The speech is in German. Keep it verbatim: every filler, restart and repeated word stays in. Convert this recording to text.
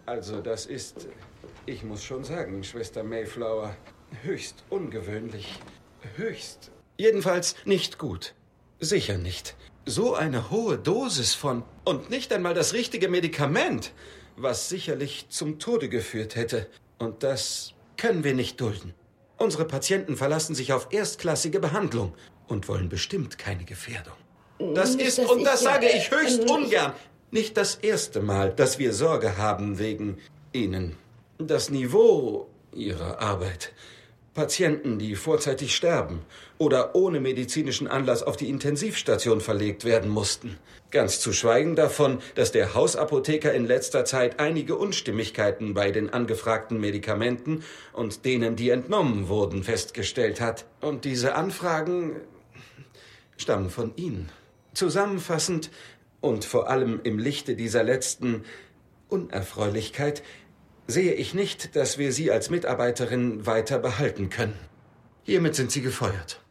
Also das ist, ich muss schon sagen, Schwester Mayflower, höchst ungewöhnlich. Höchst. Jedenfalls nicht gut. Sicher nicht. So eine hohe Dosis von... Und nicht einmal das richtige Medikament, was sicherlich zum Tode geführt hätte. Und das können wir nicht dulden. Unsere Patienten verlassen sich auf erstklassige Behandlung und wollen bestimmt keine Gefährdung. Das Nicht, ist, dass und ich das ja, sage ich höchst äh, ungern, nicht das erste Mal, dass wir Sorge haben wegen Ihnen. Das Niveau Ihrer Arbeit. Patienten, die vorzeitig sterben oder ohne medizinischen Anlass auf die Intensivstation verlegt werden mussten. Ganz zu schweigen davon, dass der Hausapotheker in letzter Zeit einige Unstimmigkeiten bei den angefragten Medikamenten und denen, die entnommen wurden, festgestellt hat. Und diese Anfragen stammen von Ihnen. Zusammenfassend und vor allem im Lichte dieser letzten Unerfreulichkeit sehe ich nicht, dass wir Sie als Mitarbeiterin weiter behalten können. Hiermit sind Sie gefeuert.